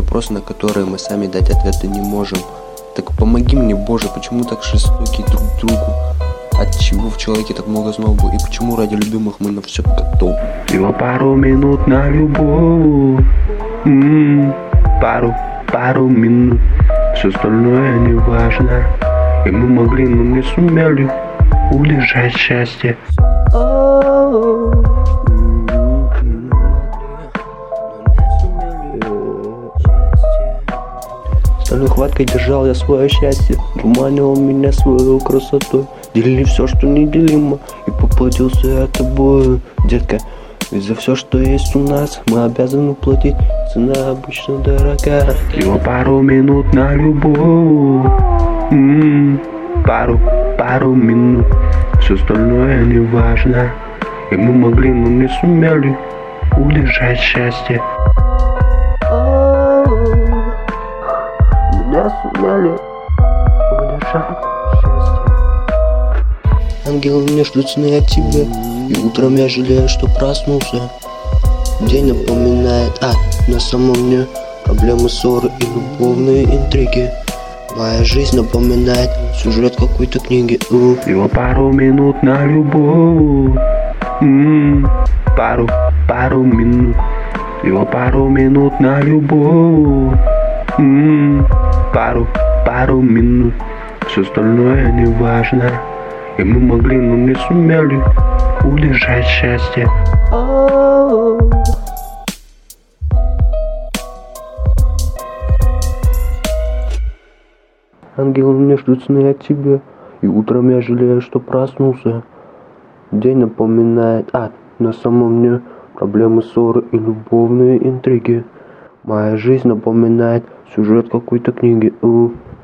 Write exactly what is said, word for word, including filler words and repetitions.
вопросы, на которые мы сами дать ответы не можем. Так помоги мне, Боже, почему так жестоки друг к другу? От чего в человеке так много злобы? И почему ради любимых мы на все готовы? Всего пару минут на любовь. М-м, пару, пару минут. Все остальное не важно. И мы могли, но не сумели удержать счастье. Стальной хваткой держал я свое счастье, дурманил меня свою красотой. Делили все, что неделимо, и поплатился я тобою, детка. Ведь за все, что есть у нас, мы обязаны платить. Цена обычно дорогая. Всего пару минут на любовь. М-м, пару, пару минут. Все остальное не важно. И мы могли, но не сумели удержать счастье. Не сумели удержать счастье. Ангелы мне шлют сны о тебе, и утром я жалею, что проснулся. День напоминает ад, на самом мне проблемы, ссоры и любовные интриги. Моя жизнь напоминает сюжет какой-то книги. Всего пару минут на любовь. М-м, пару, пару минут. Всего пару минут на любовь. М-м, пару, пару минут. Все остальное не важно. И мы могли, но не сумели удержать счастье. Ангелы мне шлют сны от тебя, и утром я жалею, что проснулся. День напоминает ад, на самом мне проблемы, ссоры и любовные интриги. Моя жизнь напоминает сюжет какой-то книги.